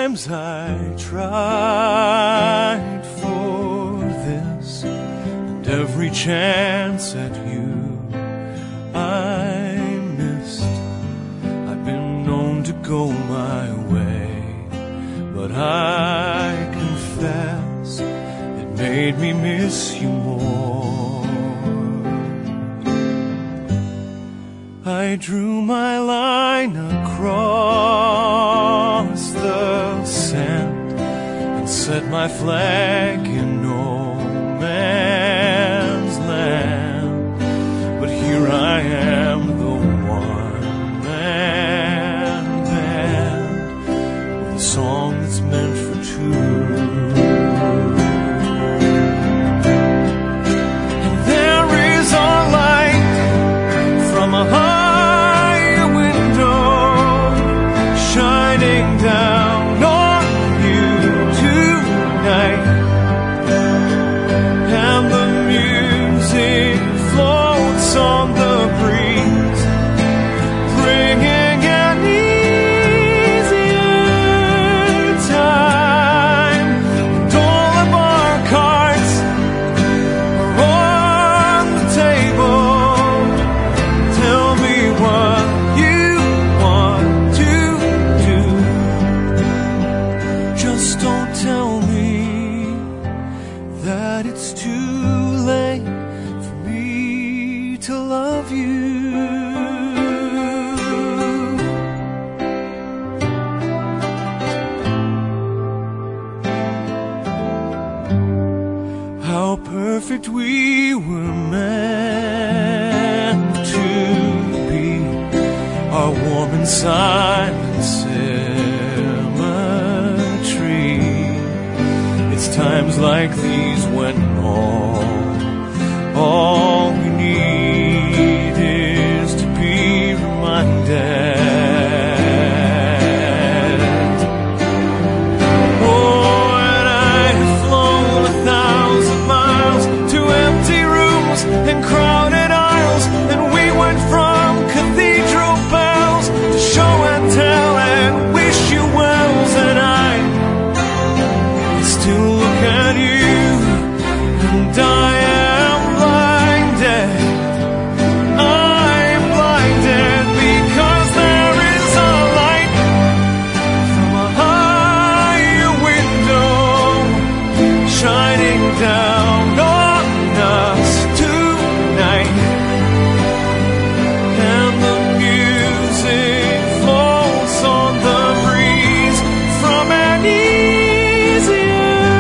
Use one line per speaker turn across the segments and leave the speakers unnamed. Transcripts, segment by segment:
times I tried for this, and every chance at you I missed. I've been known to go my way, but I confess it made me miss you more. I drew my line across the sand and set my flag in no man's land, but here I am, the one-man band, with a song that's meant for two. And there is a light from a higher window shining down on you tonight, and the music floats on the breeze, bringing an easier time. And all of our cards are on the table. Tell me what you want to do. Just don't tell me that it's too late for me to love you. How perfect we were meant to be, our warm and silent symmetry. It's times like these when all we need is to be reminded. Oh, and I have flown 1,000 miles to empty rooms and crowded aisles, and we went from cathedral bells to show and tell and wish you wells, and I still look at you and I am blinded. I'm blinded because there is a light from a higher window shining down on us tonight, and the music flows on the breeze from an easier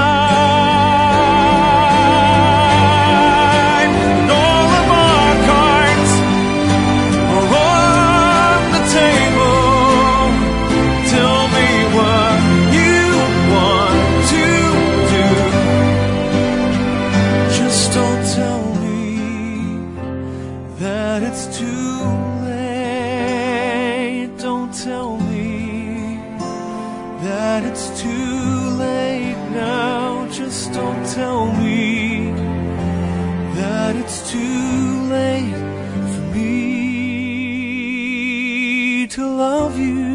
time. And all of our cards are on the table. Tell me what you want to do. Just don't tell me that it's too late. Don't tell me that it's too late now. Just don't tell me that it's too late for me to love you.